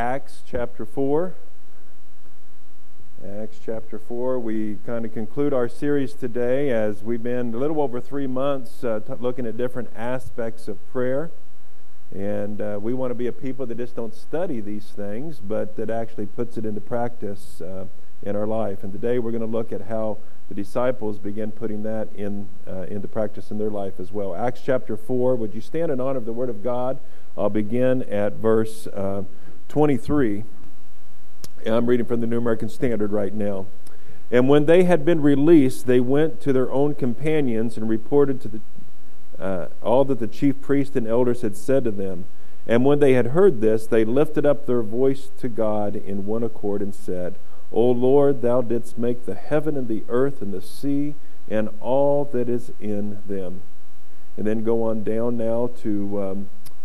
Acts chapter 4. Acts chapter 4. We kind of conclude our series today as we've been a little over 3 months looking at different aspects of prayer. And we want to be a people that just don't study these things, but that actually puts it into practice in our life. And today we're going to look at how the disciples began putting that into practice in their life as well. Acts chapter 4. Would you stand in honor of the Word of God? I'll begin at verse 23. I'm reading from the New American Standard right now. And when they had been released, they went to their own companions and reported to all that the chief priests and elders had said to them. And when they had heard this, they lifted up their voice to God in one accord and said, O Lord, thou didst make the heaven and the earth and the sea and all that is in them. And then go on down now to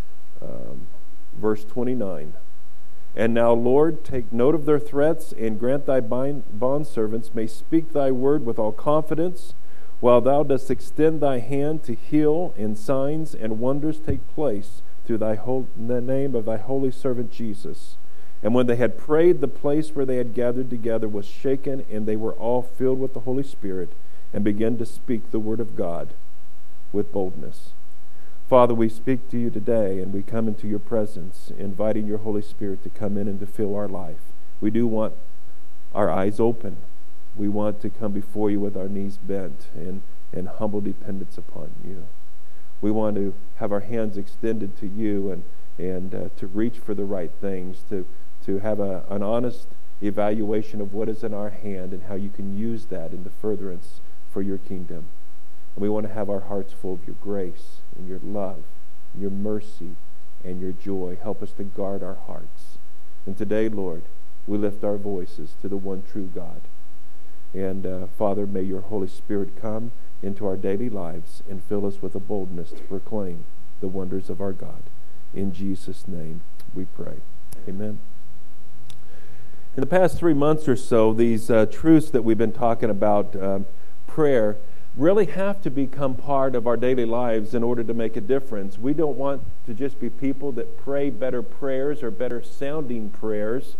verse 29. And now, Lord, take note of their threats, and grant thy bondservants may speak thy word with all confidence, while thou dost extend thy hand to heal, and signs and wonders take place through the name of thy holy servant Jesus. And when they had prayed, the place where they had gathered together was shaken, and they were all filled with the Holy Spirit, and began to speak the word of God with boldness. Father, we speak to you today, and we come into your presence, inviting your Holy Spirit to come in and to fill our life. We do want our eyes open. We want to come before you with our knees bent in humble dependence upon you. We want to have our hands extended to you and to reach for the right things, to have an honest evaluation of what is in our hand and how you can use that in the furtherance for your kingdom. And we want to have our hearts full of your grace and your love, your mercy, and your joy. Help us to guard our hearts. And today, Lord, we lift our voices to the one true God. And Father, may your Holy Spirit come into our daily lives and fill us with a boldness to proclaim the wonders of our God. In Jesus' name we pray. Amen. In the past 3 months or so, these truths that we've been talking about, prayer, really have to become part of our daily lives in order to make a difference. We don't want to just be people that pray better prayers or better sounding prayers.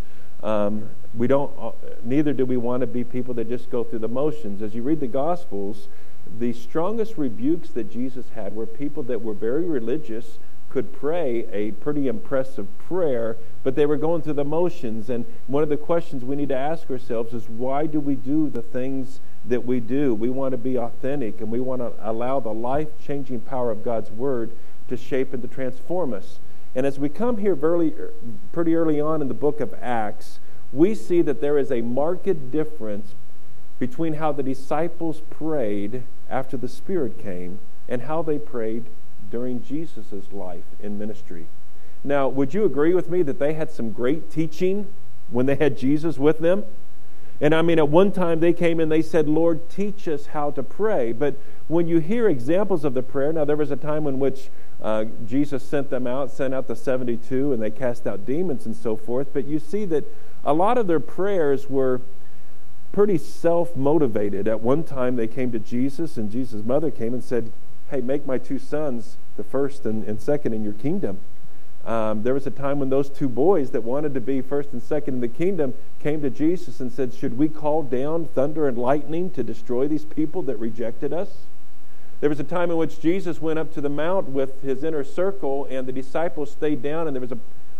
Neither do we want to be people that just go through the motions. As you read the Gospels, the strongest rebukes that Jesus had were people that were very religious, could pray a pretty impressive prayer, but they were going through the motions. And one of the questions we need to ask ourselves is, why do we do the things that we do? We want to be authentic, and we want to allow the life-changing power of God's Word to shape and to transform us. And as we come here pretty early on in the book of Acts, we see that there is a marked difference between how the disciples prayed after the Spirit came and how they prayed during Jesus' life in ministry. Now, would you agree with me that they had some great teaching when they had Jesus with them? And I mean, at one time they came and they said, Lord, teach us how to pray. But when you hear examples of the prayer, now there was a time in which Jesus sent out the 72, and they cast out demons and so forth. But you see that a lot of their prayers were pretty self-motivated. At one time they came to Jesus, and Jesus' mother came and said, hey, make my 2 sons the first and second in your kingdom. There was a time when those 2 boys that wanted to be first and second in the kingdom came to Jesus and said, should we call down thunder and lightning to destroy these people that rejected us? There was a time in which Jesus went up to the mount with his inner circle, and the disciples stayed down, and there was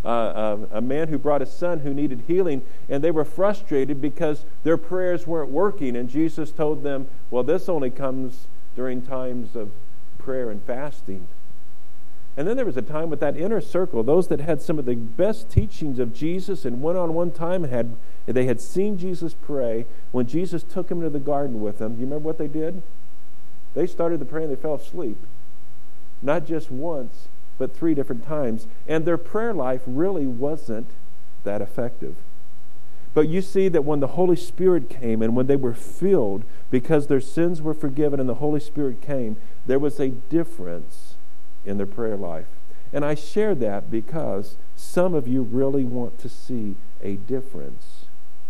a man who brought a son who needed healing, and they were frustrated because their prayers weren't working. And Jesus told them, well, this only comes during times of prayer and fasting. And then there was a time with that inner circle, those that had some of the best teachings of Jesus, and one-on-one time they had seen Jesus pray. When Jesus took them into the garden with them, you remember what they did? They started to pray and they fell asleep. Not just once, but 3 different times. And their prayer life really wasn't that effective. But you see that when the Holy Spirit came and when they were filled, because their sins were forgiven and the Holy Spirit came, there was a difference in their prayer life. And I share that because some of you really want to see a difference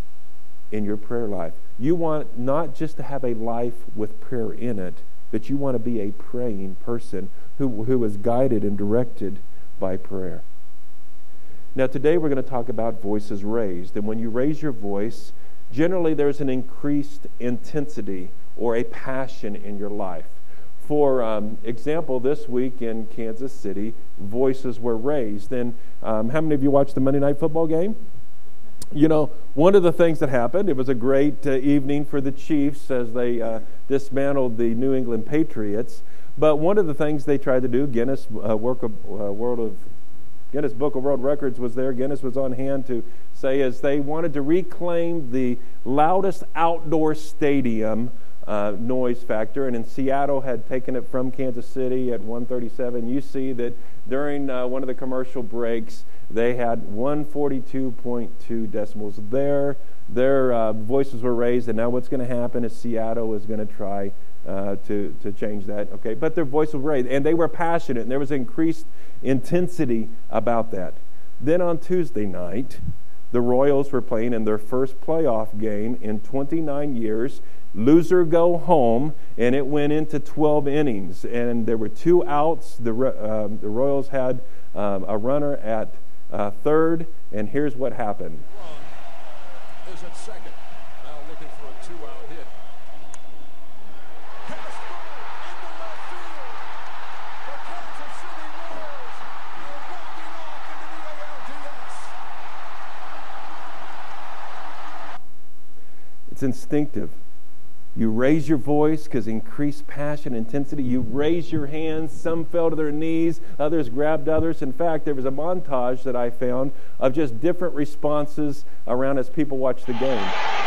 in your prayer life. You want not just to have a life with prayer in it, but you want to be a praying person who is guided and directed by prayer. Now, today we're going to talk about voices raised. And when you raise your voice, generally there's an increased intensity or a passion in your life. For example, this week in Kansas City, voices were raised. And how many of you watched the Monday Night Football game? You know, one of the things that happened, it was a great evening for the Chiefs as they dismantled the New England Patriots. But one of the things they tried to do, Guinness Book of World Records was there. Guinness was on hand to say is they wanted to reclaim the loudest outdoor stadium noise factor, and in Seattle had taken it from Kansas City at 137. You see that during one of the commercial breaks, they had 142.2 decibels. Their voices were raised, and now what's going to happen is Seattle is going to try to change that. Okay, but their voice was raised, and they were passionate, and there was increased intensity about that. Then on Tuesday night, the Royals were playing in their first playoff game in 29 years. Loser go home, and it went into 12 innings, and there were 2 outs. The Royals had a runner at third, and here's what happened. Run is at second. Now looking for a 2-out hit. Castro into left field. The Kansas City Royals are walking off into the ALDS. It's instinctive. You raise your voice because increased passion, intensity. You raise your hands. Some fell to their knees. Others grabbed others. In fact, there was a montage that I found of just different responses around as people watched the game.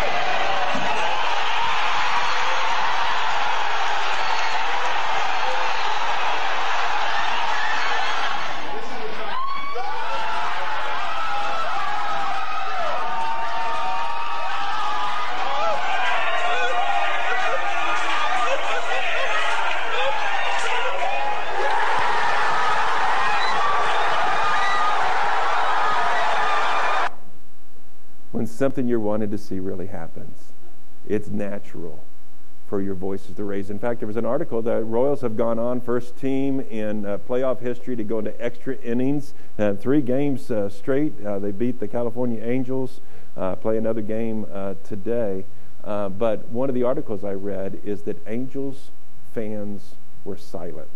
When something you're wanting to see really happens, it's natural for your voices to raise. In fact, there was an article that Royals have gone on, first team in playoff history to go into extra innings. 3 games straight. They beat the California Angels, play another game today. But one of the articles I read is that Angels fans were silenced.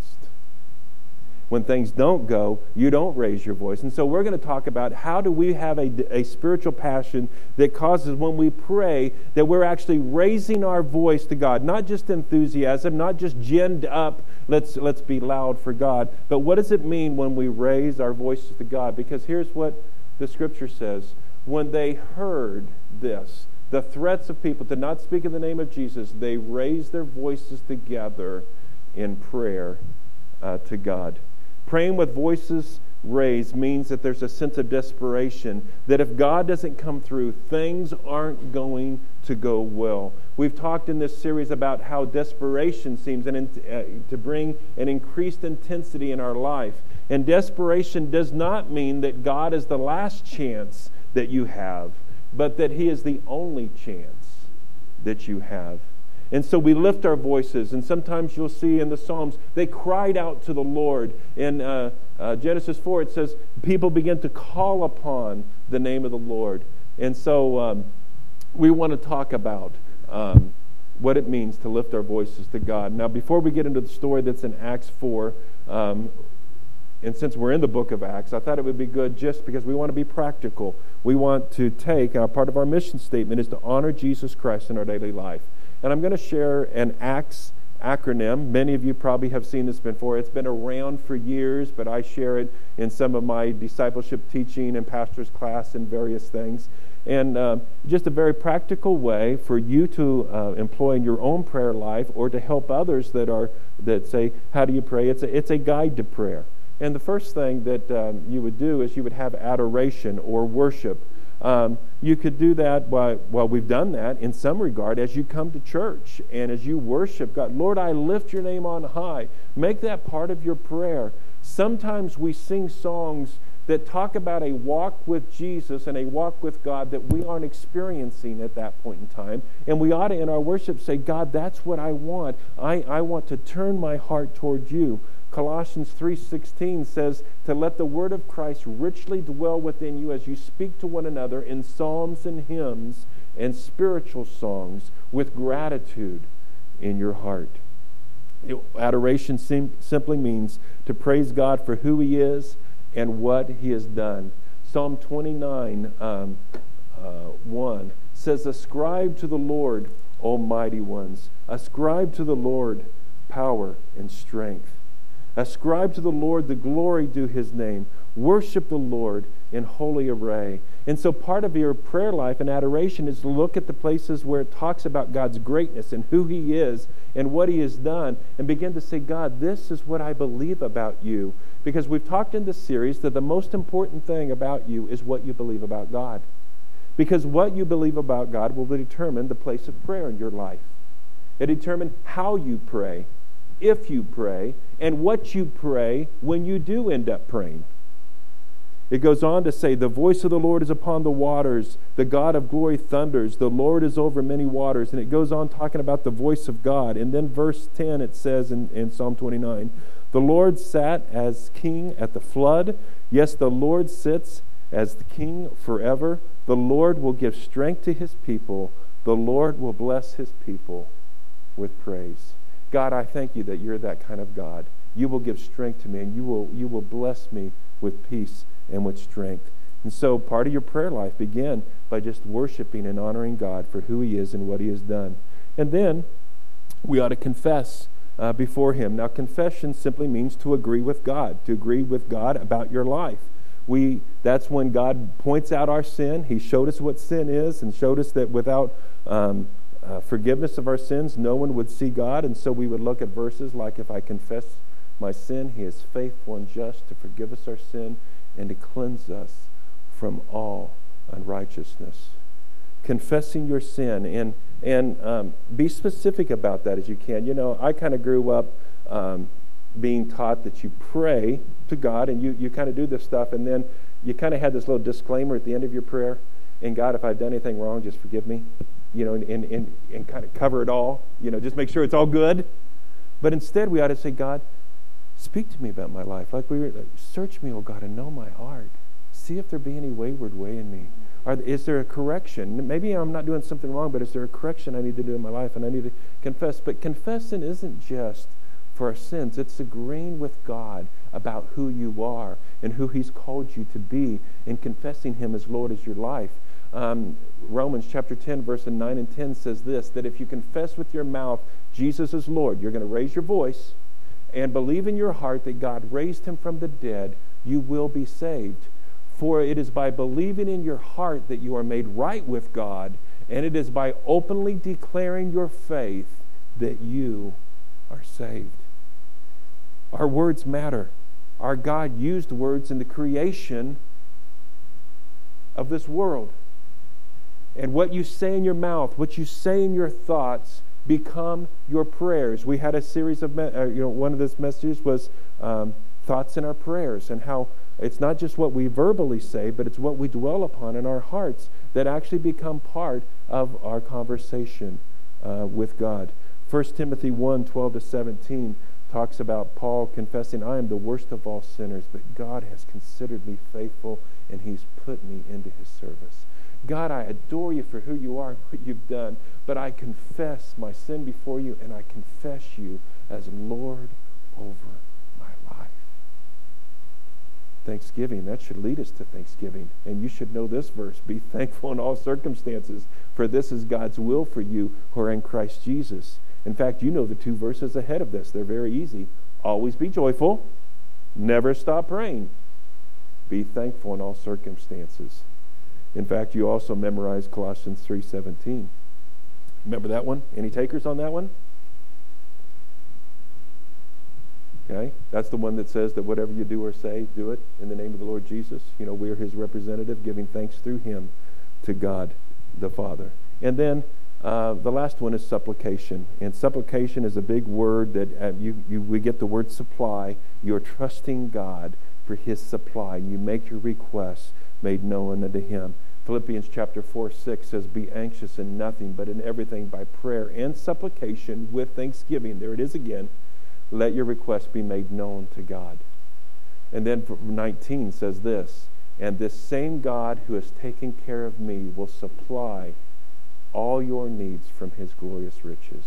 When things don't go, you don't raise your voice. And so we're going to talk about how do we have a spiritual passion that causes when we pray that we're actually raising our voice to God. Not just enthusiasm, not just ginned up, let's be loud for God. But what does it mean when we raise our voices to God? Because here's what the Scripture says. When they heard this, the threats of people to not speak in the name of Jesus, they raised their voices together in prayer to God. Praying with voices raised means that there's a sense of desperation, that if God doesn't come through, things aren't going to go well. We've talked in this series about how desperation seems to bring an increased intensity in our life. And desperation does not mean that God is the last chance that you have, but that He is the only chance that you have. And so we lift our voices, and sometimes you'll see in the Psalms, they cried out to the Lord. In Genesis 4, it says, people begin to call upon the name of the Lord. And so we want to talk about what it means to lift our voices to God. Now, before we get into the story that's in Acts 4, and since we're in the book of Acts, I thought it would be good just because we want to be practical. We want to take, part of our mission statement is to honor Jesus Christ in our daily life. And I'm going to share an Acts acronym. Many of you probably have seen this before. It's been around for years, but I share it in some of my discipleship teaching and pastor's class and various things. And just a very practical way for you to employ in your own prayer life or to help others that say, how do you pray? It's a guide to prayer. And the first thing that you would do is you would have adoration or worship. You could do that we've done that in some regard as you come to church and as you worship God. Lord, I lift your name on high. Make that part of your prayer. Sometimes we sing songs that talk about a walk with Jesus and a walk with God that we aren't experiencing at that point in time. And we ought to, in our worship, say, God, that's what I want. I want to turn my heart toward you. Colossians 3:16 says to let the word of Christ richly dwell within you as you speak to one another in psalms and hymns and spiritual songs with gratitude in your heart. Adoration simply means to praise God for who He is and what He has done. Psalm 29, 1 says, "Ascribe to the Lord, O mighty ones. Ascribe to the Lord power and strength. Ascribe to the Lord the glory due His name. Worship the Lord in holy array." And so part of your prayer life and adoration is to look at the places where it talks about God's greatness and who He is and what He has done, and begin to say, God, this is what I believe about you. Because we've talked in this series that the most important thing about you is what you believe about God. Because what you believe about God will determine the place of prayer in your life. It determines how you pray, if you pray, and what you pray when you do end up praying. It goes on to say, "The voice of the Lord is upon the waters. The God of glory thunders. The Lord is over many waters." And it goes on talking about the voice of God. And then verse 10, it says in Psalm 29, "The Lord sat as king at the flood. Yes, the Lord sits as the king forever. The Lord will give strength to His people. The Lord will bless His people with praise." God, I thank You that You're that kind of God. You will give strength to me, and you will bless me with peace and with strength. And so part of your prayer life begin by just worshiping and honoring God for who He is and what He has done. And then we ought to confess before Him. Now, confession simply means to agree with God about your life. That's when God points out our sin. He showed us what sin is and showed us that without forgiveness of our sins, no one would see God. And so we would look at verses like, "If I confess my sin, He is faithful and just to forgive us our sin and to cleanse us from all unrighteousness." Confessing your sin, and be specific about that as you can. You know, I kind of grew up being taught that you pray to God and you kind of do this stuff, and then you kind of had this little disclaimer at the end of your prayer, "And God, if I've done anything wrong, just forgive me," you know, and kind of cover it all, you know, just make sure it's all good. But instead we ought to say, "God, speak to me about my life. Search me, O God, and know my heart. See if there be any wayward way in me. Is there a correction? Maybe I'm not doing something wrong, but is there a correction I need to do in my life?" And I need to confess. But confessing isn't just for our sins. It's agreeing with God about who you are and who He's called you to be, and confessing Him as Lord as your life. Romans chapter 10, verses 9 and 10 says this, that if you confess with your mouth Jesus is Lord, you're going to raise your voice, and believe in your heart that God raised Him from the dead, you will be saved. For it is by believing in your heart that you are made right with God, and it is by openly declaring your faith that you are saved. Our words matter. Our God used words in the creation of this world. And what you say in your mouth, what you say in your thoughts, become your prayers. We had a series of, one of those messages was thoughts in our prayers, and how it's not just what we verbally say, but it's what we dwell upon in our hearts that actually become part of our conversation with God. 1 Timothy 1, 12-17 talks about Paul confessing, "I am the worst of all sinners, but God has considered me faithful, and He's put me into His service." God, I adore You for who You are and what You've done, but I confess my sin before You, and I confess You as Lord over my life. Thanksgiving, that should lead us to thanksgiving. And you should know this verse, "Be thankful in all circumstances, for this is God's will for you who are in Christ Jesus." In fact, you know the two verses ahead of this. They're very easy. Always be joyful. Never stop praying. Be thankful in all circumstances. In fact, you also memorize Colossians 3:17. Remember that one? Any takers on that one? Okay, that's the one that says that whatever you do or say, do it in the name of the Lord Jesus. You know, we're His representative, giving thanks through Him to God the Father. And then the last one is supplication. And supplication is a big word that we get the word supply. You're trusting God for His supply. You make your requests made known unto Him. Philippians chapter 4:6 says, "Be anxious in nothing, but in everything by prayer and supplication with thanksgiving." There it is again. let your request be made known to God. And then 19 says this, and this same God who has taken care of me will supply all your needs from his glorious riches,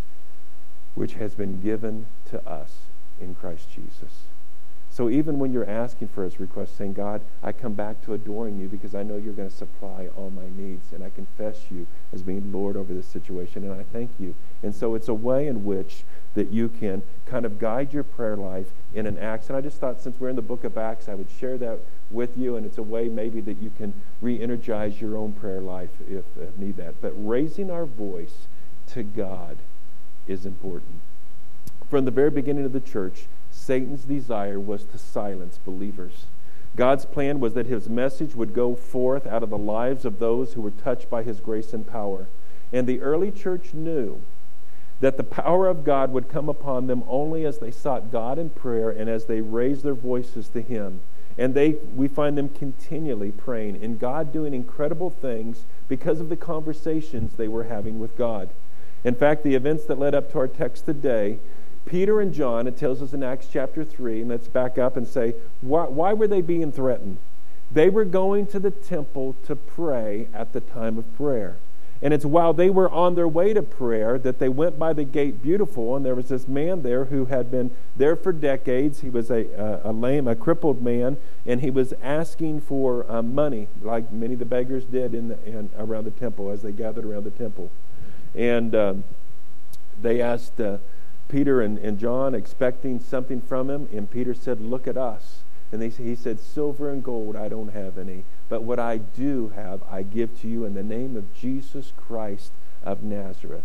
which has been given to us in Christ Jesus. So even when you're asking for his request, saying, God, I come back to adoring you because I know you're going to supply all my needs, and I confess you as being Lord over this situation, and I thank you. And so it's a way in which that you can kind of guide your prayer life in an Acts. And I just thought, since we're in the book of Acts, I would share that with you, and it's a way maybe that you can re-energize your own prayer life if need that. But raising our voice to God is important. From the very beginning of the church, Satan's desire was to silence believers. God's plan was that his message would go forth out of the lives of those who were touched by his grace and power. And the early church knew that the power of God would come upon them only as they sought God in prayer and as they raised their voices to him. And we find them continually praying and God doing incredible things because of the conversations they were having with God. In fact, the events that led up to our text today, Peter and John, it tells us in Acts chapter 3, and let's back up and say, why were they being threatened? They were going to the temple to pray at the time of prayer. And it's while they were on their way to prayer that they went by the gate Beautiful, and there was this man there who had been there for decades. He was a crippled man, and he was asking for money, like many of the beggars did around the temple as they gathered around the temple. And they asked Peter and John, expecting something from him, and Peter said, "Look at us." And he said, "Silver and gold I don't have any, but what I do have I give to you in the name of Jesus Christ of Nazareth.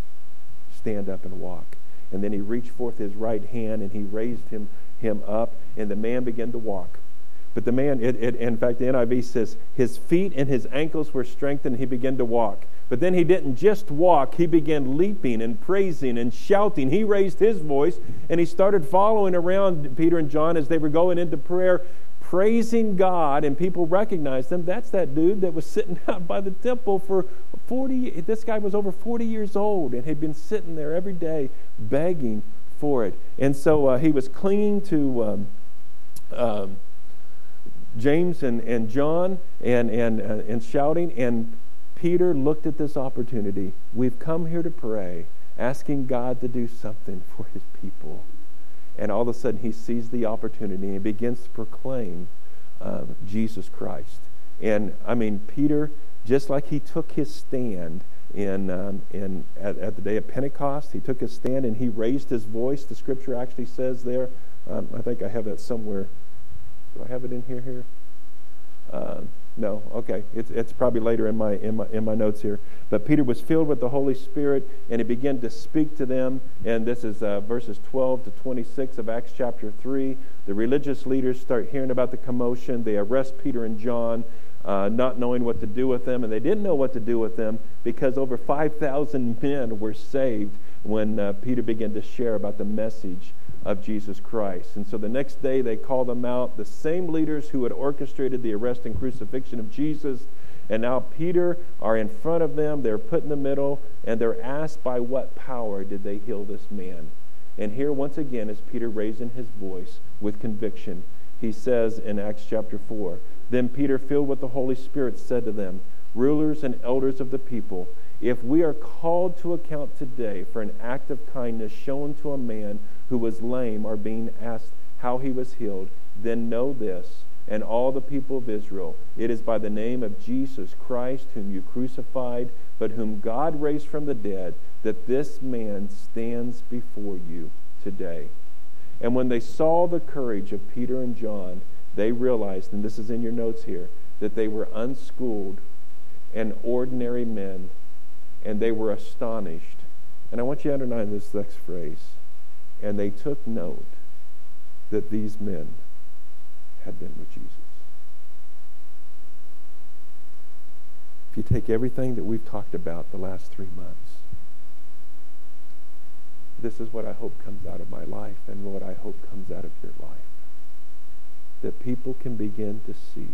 Stand up and walk." And then he reached forth his right hand and he raised him up, and the man began to walk. But the man, in fact, the NIV says, his feet and his ankles were strengthened and he began to walk. But then he didn't just walk, he began leaping and praising and shouting. He raised his voice and he started following around Peter and John as they were going into prayer, praising God, and people recognized him. That's that dude that was sitting out by the temple for 40, this guy was over 40 years old and had been sitting there every day begging for it. And so he was clinging to James and John and shouting, and Peter looked at this opportunity. We've come here to pray, asking God to do something for his people. And all of a sudden he sees the opportunity and he begins to proclaim Jesus Christ. And I mean, Peter, just like he took his stand at the day of Pentecost, he took his stand and he raised his voice. The scripture actually says there, I think I have that somewhere. Do I have it in here? No, okay. It's probably later in my notes here. But Peter was filled with the Holy Spirit, and he began to speak to them. And this is verses 12 to 26 of Acts chapter 3. The religious leaders start hearing about the commotion. They arrest Peter and John, not knowing what to do with them. And they didn't know what to do with them because over 5,000 men were saved when Peter began to share about the message of Jesus Christ. And so the next day they called them out, the same leaders who had orchestrated the arrest and crucifixion of Jesus. And now Peter are in front of them, they're put in the middle, and they're asked by what power did they heal this man. And here once again is Peter raising his voice with conviction. He says in Acts chapter 4, "Then Peter, filled with the Holy Spirit, said to them, rulers and elders of the people, if we are called to account today for an act of kindness shown to a man who was lame, or being asked how he was healed, then know this, and all the people of Israel, it is by the name of Jesus Christ, whom you crucified, but whom God raised from the dead, that this man stands before you today." And when they saw the courage of Peter and John, they realized, and this is in your notes here, that they were unschooled and ordinary men, and they were astonished. And I want you to underline this next phrase. And they took note that these men had been with Jesus. If you take everything that we've talked about the last 3 months, this is what I hope comes out of my life and what I hope comes out of your life. That people can begin to see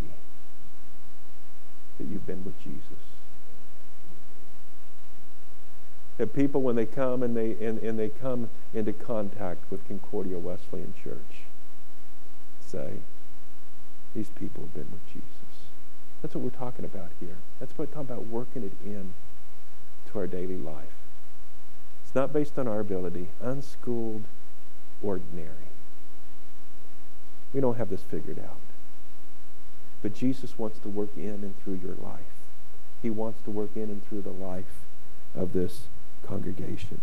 that you've been with Jesus. That people, when they come and they come into contact with Concordia Wesleyan Church. Say, these people have been with Jesus. That's what we're talking about here. That's what we're talking about, working it in to our daily life. It's not based on our ability. Unschooled, ordinary. We don't have this figured out. But Jesus wants to work in and through your life. He wants to work in and through the life of this congregation.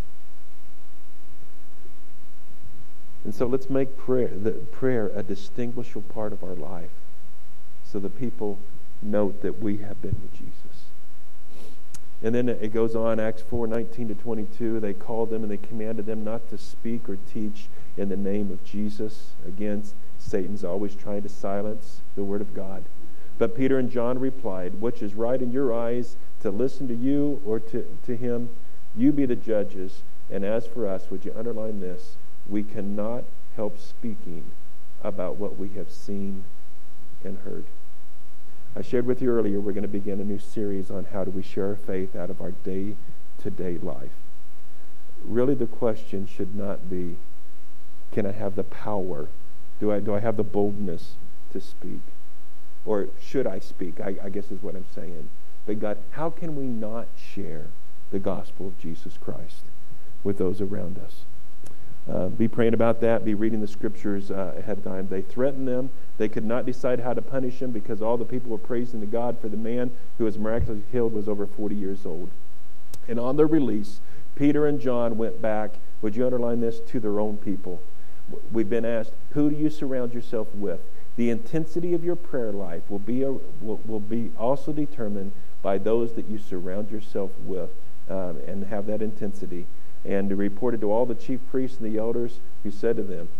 And so let's make prayer a distinguishable part of our life so that people note that we have been with Jesus. And then it goes on, Acts 4:19-22, they called them and they commanded them not to speak or teach in the name of Jesus. Again, Satan's always trying to silence the word of God. But Peter and John replied, which is right in your eyes, to listen to you or to him? You be the judges. And as for us, would you underline this? We cannot help speaking about what we have seen and heard. I shared with you earlier, we're going to begin a new series on how do we share our faith out of our day-to-day life. Really, the question should not be, can I have the power? Do I have the boldness to speak? Or should I speak? I guess is what I'm saying. But God, how can we not share the gospel of Jesus Christ with those around us? Be praying about that. Be reading the scriptures ahead of time. They threatened them. They could not decide how to punish him because all the people were praising to God for the man who was miraculously healed was over 40 years old. And on their release, Peter and John went back, would you underline this, to their own people. We've been asked, who do you surround yourself with? The intensity of your prayer life will be also determined by those that you surround yourself with and have that intensity. And he reported to all the chief priests and the elders, who said to them,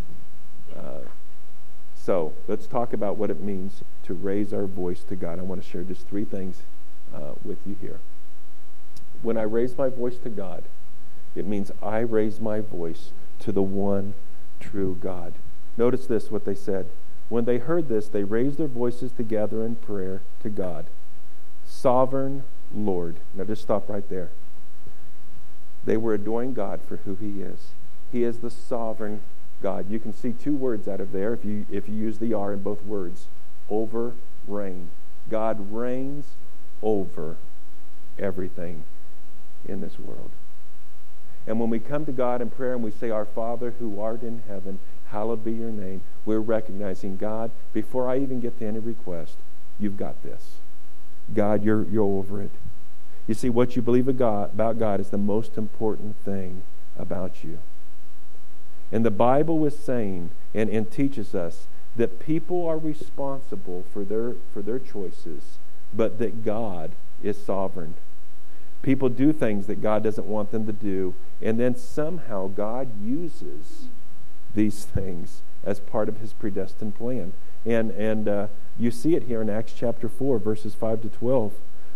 so let's talk about what it means to raise our voice to God. I want to share just 3 things with you here. When I raise my voice to God, it means I raise my voice to the one true God. Notice this, what they said. When they heard this, they raised their voices together in prayer to God. Sovereign Lord. Now just stop right there. They were adoring God for who He is. He is the sovereign God. You can see 2 words out of there if you use the R in both words. Over, reign. God reigns over everything in this world. And when we come to God in prayer and we say, Our Father who art in heaven, hallowed be your name, we're recognizing, God, before I even get to any request, you've got this. God, you're over it. You see, what you believe about God is the most important thing about you. And the Bible is saying and teaches us that people are responsible for their choices, but that God is sovereign. People do things that God doesn't want them to do, and then somehow God uses these things as part of His predestined plan. And you see it here in Acts chapter 4, verses 5-12.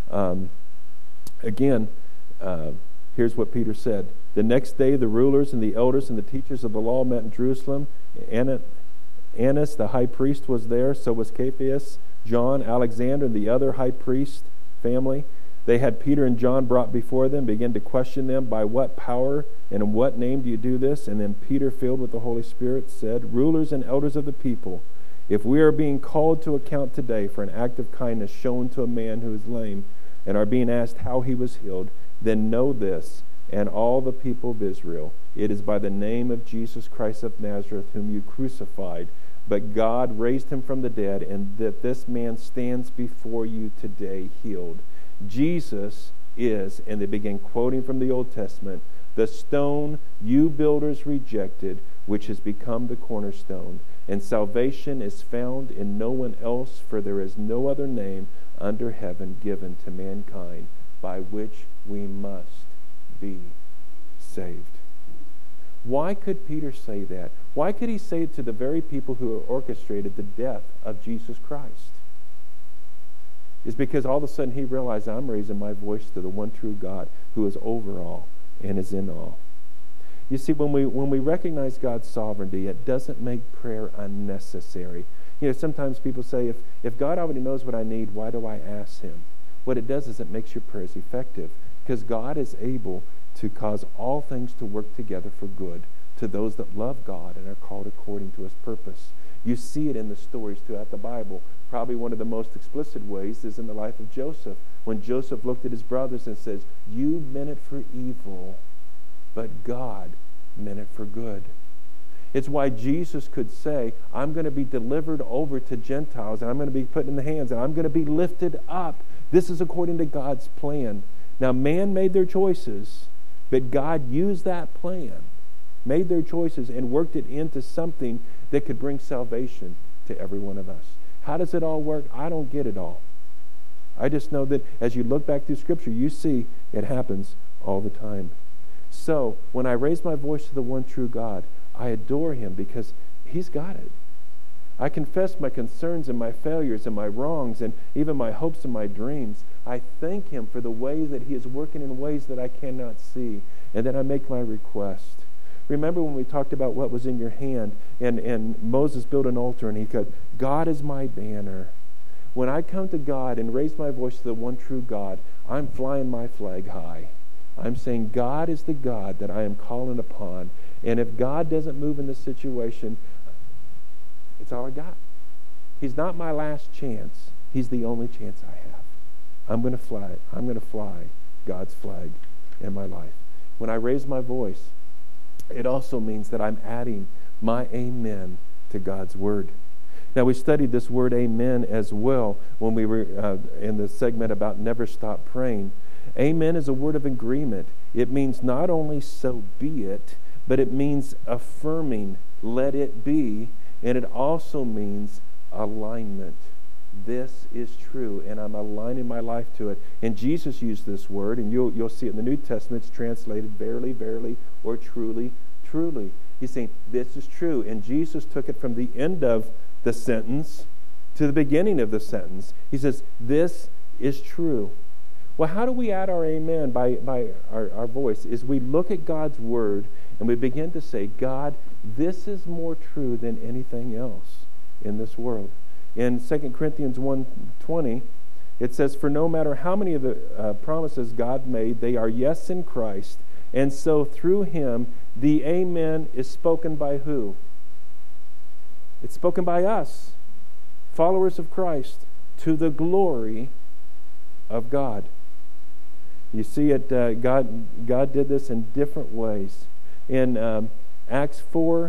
Again, here's what Peter said. The next day the rulers and the elders and the teachers of the law met in Jerusalem. Annas, the high priest, was there. So was Caiaphas, John, Alexander, and the other high priest family. They had Peter and John brought before them, began to question them, by what power and in what name do you do this? And then Peter, filled with the Holy Spirit, said, Rulers and elders of the people, if we are being called to account today for an act of kindness shown to a man who is lame, and are being asked how he was healed, then know this, and all the people of Israel, it is by the name of Jesus Christ of Nazareth, whom you crucified, but God raised him from the dead, and that this man stands before you today healed. Jesus is, and they begin quoting from the Old Testament, the stone you builders rejected, which has become the cornerstone. And salvation is found in no one else, for there is no other name under heaven given to mankind by which we must be saved. Why could Peter say that? Why could he say it to the very people who orchestrated the death of Jesus Christ? It's because all of a sudden he realized, I'm raising my voice to the one true God who is over all and is in all. You see, when we recognize God's sovereignty, it doesn't make prayer unnecessary. You know, sometimes people say, if God already knows what I need, why do I ask Him? What it does is it makes your prayers effective, because God is able to cause all things to work together for good to those that love God and are called according to his purpose. You see it in the stories throughout the Bible. Probably one of the most explicit ways is in the life of Joseph, when Joseph looked at his brothers and says, you meant it for evil, but God meant it for good. It's why Jesus could say, I'm going to be delivered over to Gentiles, and I'm going to be put in the hands, and I'm going to be lifted up. This is according to God's plan. Now, man made their choices, but God used that plan, made their choices, and worked it into something that could bring salvation to every one of us. How does it all work? I don't get it all. I just know that as you look back through Scripture, you see it happens all the time. So, when I raise my voice to the one true God, I adore him because he's got it. I confess my concerns and my failures and my wrongs and even my hopes and my dreams. I thank him for the way that he is working in ways that I cannot see. And then I make my request. Remember when we talked about what was in your hand and Moses built an altar and he said, God is my banner. When I come to God and raise my voice to the one true God, I'm flying my flag high. I'm saying God is the God that I am calling upon. And if God doesn't move in this situation, it's all I got. He's not my last chance. He's the only chance I have. I'm going to fly God's flag in my life. When I raise my voice, it also means that I'm adding my amen to God's word. Now, we studied this word amen as well when we were in the segment about never stop praying. Amen is a word of agreement. It means not only so be it, but it means affirming, let it be, and it also means alignment. This is true, and I'm aligning my life to it. And Jesus used this word, and you'll see it in the New Testament. It's translated verily, verily, or truly, truly. He's saying this is true, and Jesus took it from the end of the sentence to the beginning of the sentence. He says, this is true. Well, how do we add our amen by our voice? Is we look at God's word and we begin to say, God, this is more true than anything else in this world. In 2 Corinthians 1:20, it says, for no matter how many of the promises God made, they are yes in Christ. And so through him, the amen is spoken by who? It's spoken by us, followers of Christ, to the glory of God. You see it, God did this in different ways. In Acts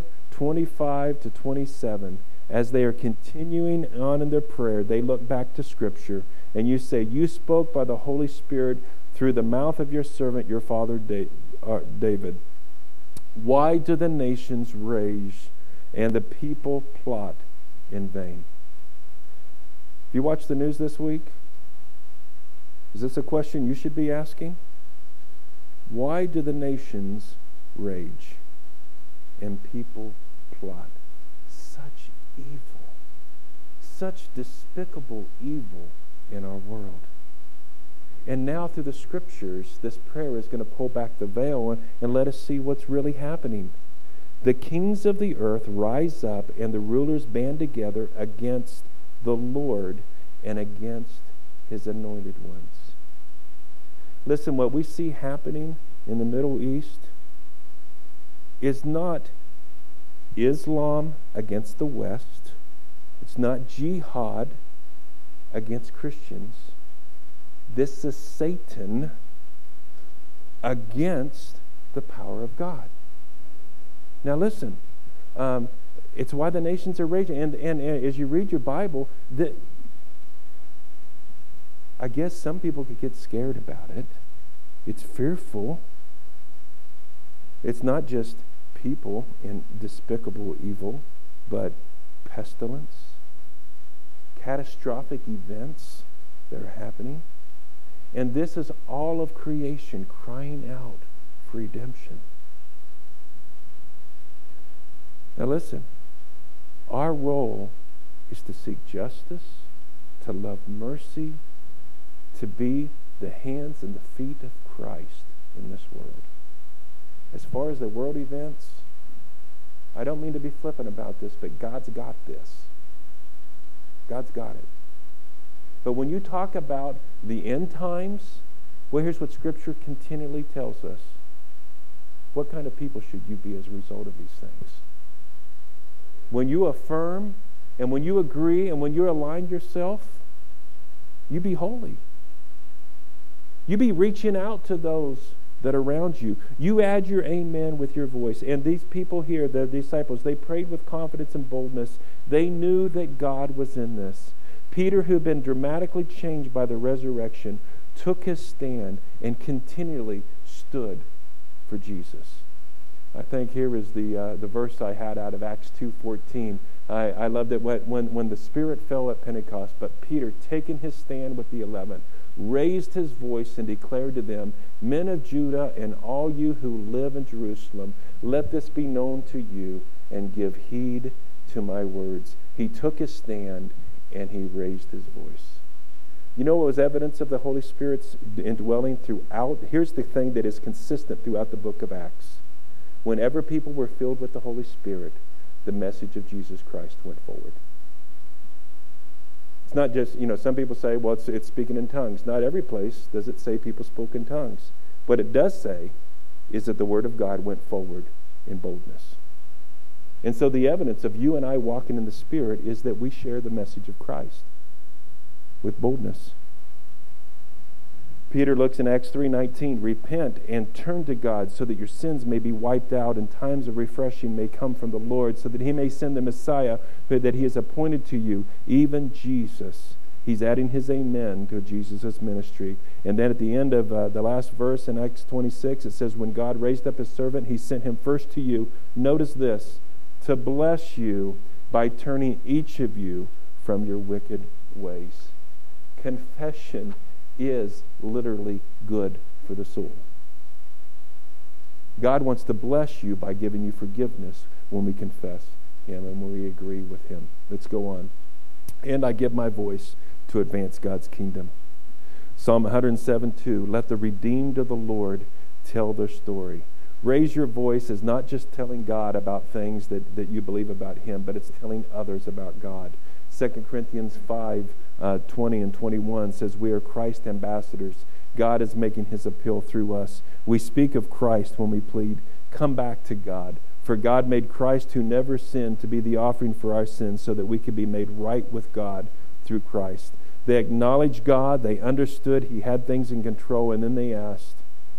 4:25-27, as they are continuing on in their prayer, they look back to Scripture, and you say, you spoke by the Holy Spirit through the mouth of your servant, your father David. Why do the nations rage and the people plot in vain? If you watch the news this week, is this a question you should be asking? Why do the nations rage and people plot? Such evil, such despicable evil in our world. And now through the Scriptures, this prayer is going to pull back the veil and let us see what's really happening. The kings of the earth rise up and the rulers band together against the Lord and against his anointed ones. Listen, what we see happening in the Middle East is not Islam against the West. It's not jihad against Christians. This is Satan against the power of God. Now listen, it's why the nations are raging. And as you read your Bible, I guess some people could get scared about it. It's fearful. It's not just people in despicable evil, but pestilence, catastrophic events that are happening. And this is all of creation crying out for redemption. Now listen, our role is to seek justice, to love mercy, to be the hands and the feet of Christ in this world. As far as the world events, I don't mean to be flippant about this, but God's got this. God's got it. But when you talk about the end times, well, here's what Scripture continually tells us. what kind of people should you be as a result of these things? When you affirm and when you agree and when you align yourself, you be holy. You be reaching out to those that are around you. You add your amen with your voice. And these people here, the disciples, they prayed with confidence and boldness. They knew that God was in this. Peter, who had been dramatically changed by the resurrection, took his stand and continually stood for Jesus. I think here is the verse I had out of Acts 2:14. I loved it when the Spirit fell at Pentecost, but Peter, taking his stand with the 11, raised his voice and declared to them, "Men of Judah and all you who live in Jerusalem, let this be known to you, and give heed to my words." He took his stand and he raised his voice. You know what was evidence of the Holy Spirit's indwelling throughout? Here's the thing that is consistent throughout the book of Acts. Whenever people were filled with the Holy Spirit, the message of Jesus Christ went forward. It's not just, some people say, well, it's speaking in tongues. Not every place does it say people spoke in tongues. What it does say is that the Word of God went forward in boldness. And so the evidence of you and I walking in the Spirit is that we share the message of Christ with boldness. Peter looks in Acts 3:19, "Repent and turn to God so that your sins may be wiped out and times of refreshing may come from the Lord, so that he may send the Messiah that he has appointed to you, even Jesus." He's adding his amen to Jesus' ministry. And then at the end of the last verse in Acts 26, it says, "When God raised up his servant, he sent him first to you," notice this, "to bless you by turning each of you from your wicked ways." Confession is literally good for the soul. God wants to bless you by giving you forgiveness when we confess him and when we agree with him. Let's go on. "And I give my voice to advance God's kingdom." Psalm 107:2, "Let the redeemed of the Lord tell their story." Raise your voice is not just telling God about things that you believe about him, but it's telling others about God. 2 Corinthians 5:20 and 21 says, "We are Christ ambassadors. God is making his appeal through us. We speak of Christ when we plead, 'Come back to God.' For God made Christ, who never sinned, to be the offering for our sins, so that we could be made right with God through Christ." They acknowledged God. They understood he had things in control, and then they asked.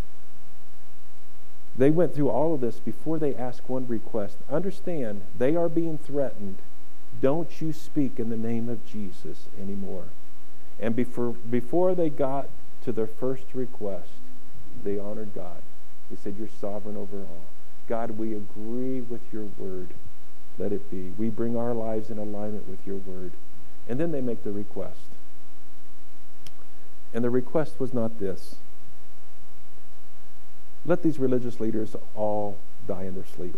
They went through all of this before they asked one request. Understand, they are being threatened. Don't you speak in the name of Jesus anymore. And before they got to their first request, they honored God. They said, "You're sovereign over all. God, we agree with your word. Let it be. We bring our lives in alignment with your word." And then they make the request. And the request was not this: "Let these religious leaders all die in their sleep."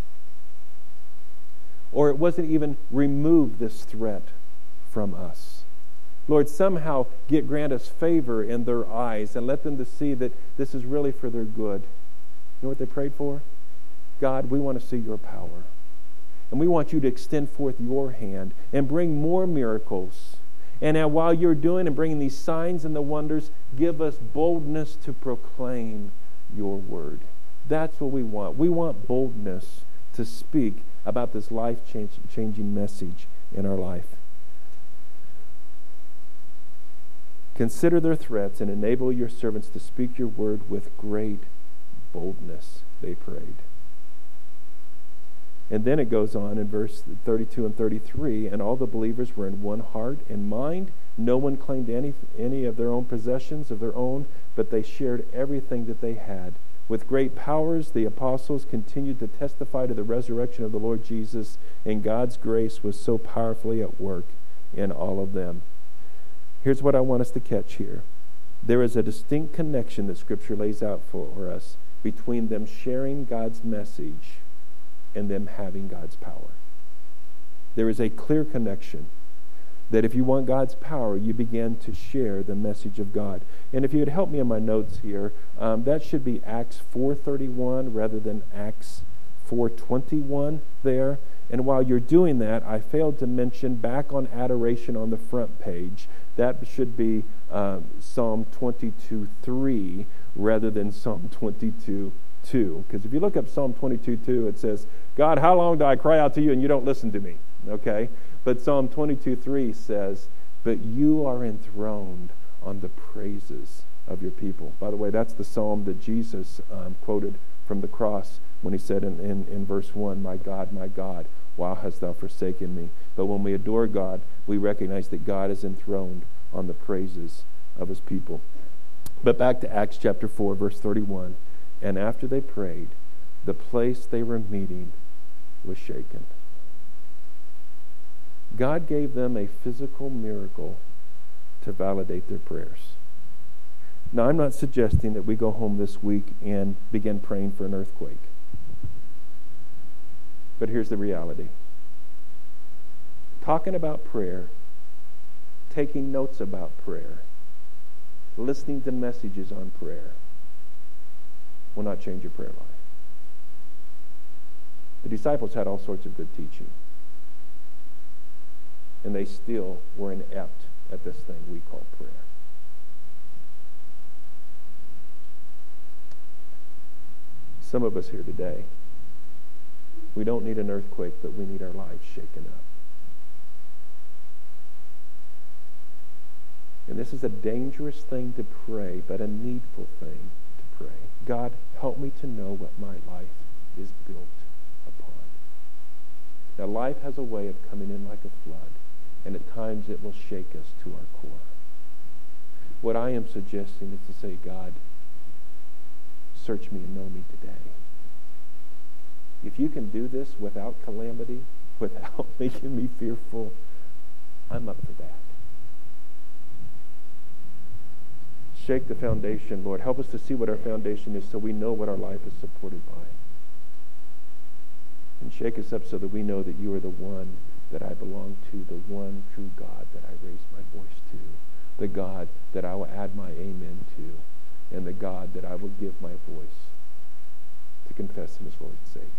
Or it wasn't even, "Remove this threat from us. Lord, somehow grant us favor in their eyes and let them to see that this is really for their good." You know what they prayed for? "God, we want to see your power. And we want you to extend forth your hand and bring more miracles. And now while you're doing and bringing these signs and the wonders, give us boldness to proclaim your word." That's what we want. We want boldness to speak about this life-changing message in our life. "Consider their threats and enable your servants to speak your word with great boldness," they prayed. And then it goes on in verse 32 and 33, "And all the believers were in one heart and mind. No one claimed any of their own possessions of their own, but they shared everything that they had. With great powers, the apostles continued to testify to the resurrection of the Lord Jesus, and God's grace was so powerfully at work in all of them." Here's what I want us to catch here. There is a distinct connection that Scripture lays out for us between them sharing God's message and them having God's power. There is a clear connection that if you want God's power, you begin to share the message of God. And if you would help me in my notes here, that should be Acts 4:31 rather than Acts 4:21 there. And while you're doing that, I failed to mention back on adoration on the front page, that should be Psalm 22:3 rather than Psalm 22:2. 2. Because if you look up Psalm 22:2, it says, God, how long do I cry out to you and you don't listen to me? Okay? But Psalm 22:3 says, but you are enthroned on the praises of your people. By the way, that's the psalm that Jesus quoted from the cross when he said in verse 1, my God, why hast thou forsaken me? But when we adore God, we recognize that God is enthroned on the praises of his people. But back to Acts chapter 4, verse 31. And after they prayed, the place they were meeting was shaken. God gave them a physical miracle to validate their prayers. Now, I'm not suggesting that we go home this week and begin praying for an earthquake. But here's the reality. Talking about prayer, taking notes about prayer, listening to messages on prayer will not change your prayer life. The disciples had all sorts of good teaching, and they still were inept at this thing we call prayer. Some of us here today, we don't need an earthquake, but we need our lives shaken up. And this is a dangerous thing to pray, but a needful thing to pray. God, help me to know what my life is built upon. Now, life has a way of coming in like a flood, and at times it will shake us to our core. What I am suggesting is to say, God, search me and know me today. If you can do this without calamity, without making me fearful, I'm up for that. Shake the foundation, Lord. Help us to see what our foundation is so we know what our life is supported by. And shake us up so that we know that you are the one that I belong to, the one true God that I raise my voice to, the God that I will add my amen to, and the God that I will give my voice to confess him as Lord and Savior.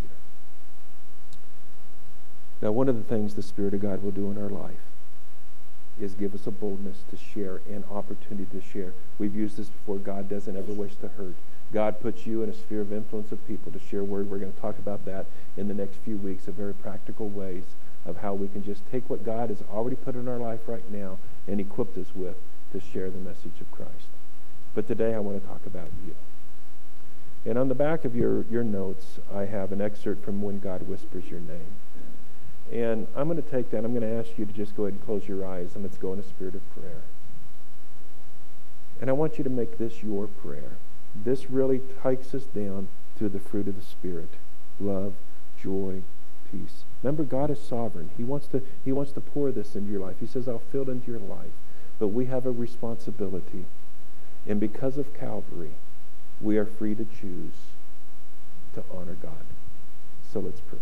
Now, one of the things the Spirit of God will do in our life is give us a boldness to share, an opportunity to share. We've used this before. God doesn't ever wish to hurt. God puts you in a sphere of influence of people to share word. We're going to talk about that in the next few weeks, of very practical ways of how we can just take what God has already put in our life right now and equipped us with to share the message of Christ. But today I want to talk about you. And on the back of your notes, I have an excerpt from When God Whispers Your Name. And I'm going to take that. I'm going to ask you to just go ahead and close your eyes, and let's go in a spirit of prayer. And I want you to make this your prayer. This really takes us down to the fruit of the Spirit: love, joy, peace. Remember, God is sovereign. He wants to pour this into your life. He says, I'll fill it into your life. But we have a responsibility. And because of Calvary, we are free to choose to honor God. So let's pray.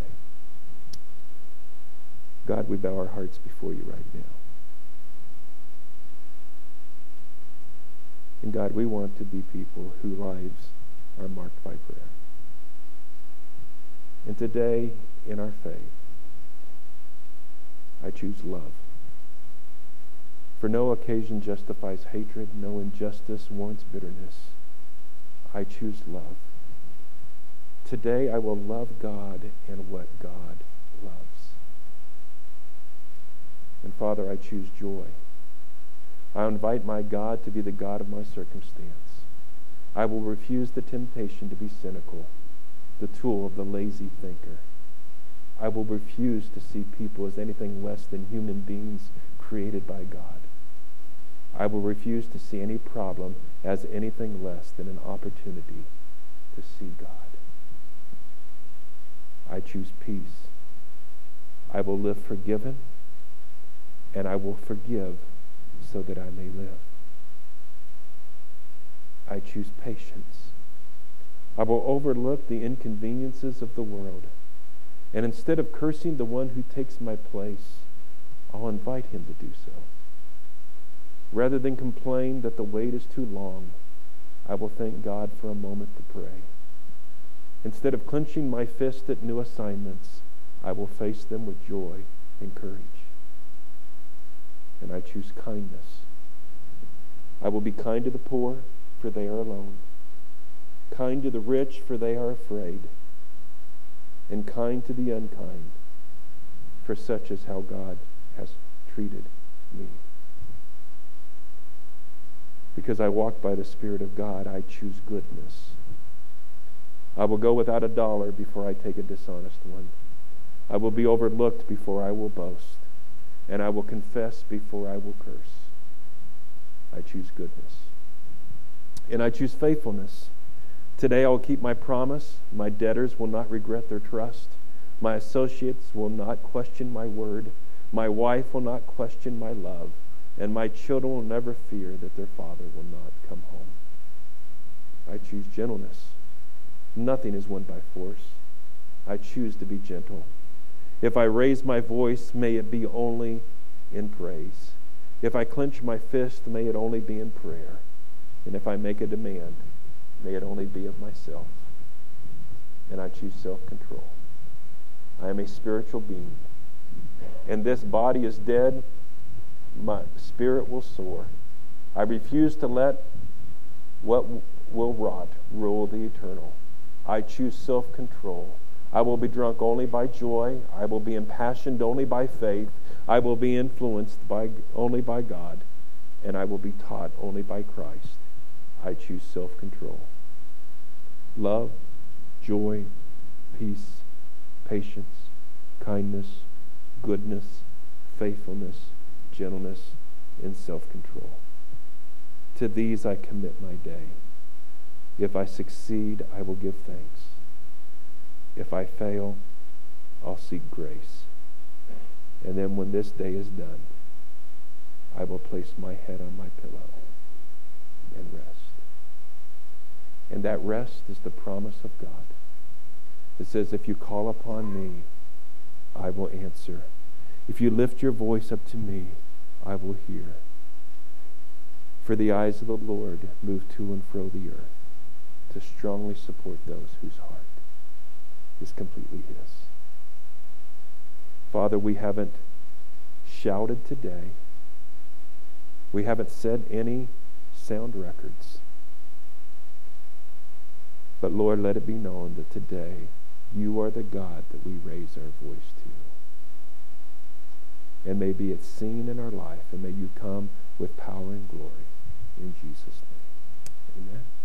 God, we bow our hearts before you right now. And God, we want to be people whose lives are marked by prayer. And today, in our faith, I choose love. For no occasion justifies hatred, no injustice warrants bitterness. I choose love. Today I will love God and what God loves. And Father, I choose joy. I invite my God to be the God of my circumstance. I will refuse the temptation to be cynical, the tool of the lazy thinker. I will refuse to see people as anything less than human beings created by God. I will refuse to see any problem as anything less than an opportunity to see God. I choose peace. I will live forgiven, and I will forgive so that I may live. I choose patience. I will overlook the inconveniences of the world, and instead of cursing the one who takes my place, I'll invite him to do so. Rather than complain that the wait is too long, I will thank God for a moment to pray. Instead of clenching my fist at new assignments, I will face them with joy and courage. And I choose kindness. I will be kind to the poor, for they are alone. kind to the rich, for they are afraid, and kind to the unkind, for such is how God has treated me. Because I walk by the Spirit of God, I choose goodness. I will go without a dollar before I take a dishonest one. I will be overlooked before I will boast, and I will confess before I will curse. I choose goodness. And I choose faithfulness. Today I will keep my promise. My debtors will not regret their trust. My associates will not question my word. My wife will not question my love. And my children will never fear that their father will not come home. I choose gentleness. Nothing is won by force. I choose to be gentle. If I raise my voice, may it be only in praise. If I clench my fist, may it only be in prayer. And if I make a demand, may it only be of myself. And I choose self-control. I am a spiritual being. And this body is dead. My spirit will soar. I refuse to let what will rot rule the eternal. I choose self-control. I will be drunk only by joy. I will be impassioned only by faith. I will be influenced only by God. And I will be taught only by Christ. I choose self-control. Love, joy, peace, patience, kindness, goodness, faithfulness, gentleness, and self-control. To these I commit my day. If I succeed, I will give thanks. If I fail, I'll seek grace. And then when this day is done, I will place my head on my pillow and rest. And that rest is the promise of God. It says, if you call upon me, I will answer. If you lift your voice up to me, I will hear. For the eyes of the Lord move to and fro the earth to strongly support those whose heart is completely His. Father, we haven't shouted today. We haven't said any sound records. But Lord, let it be known that today you are the God that we raise our voice to. And may be it seen in our life, and may you come with power and glory. In Jesus' name, amen.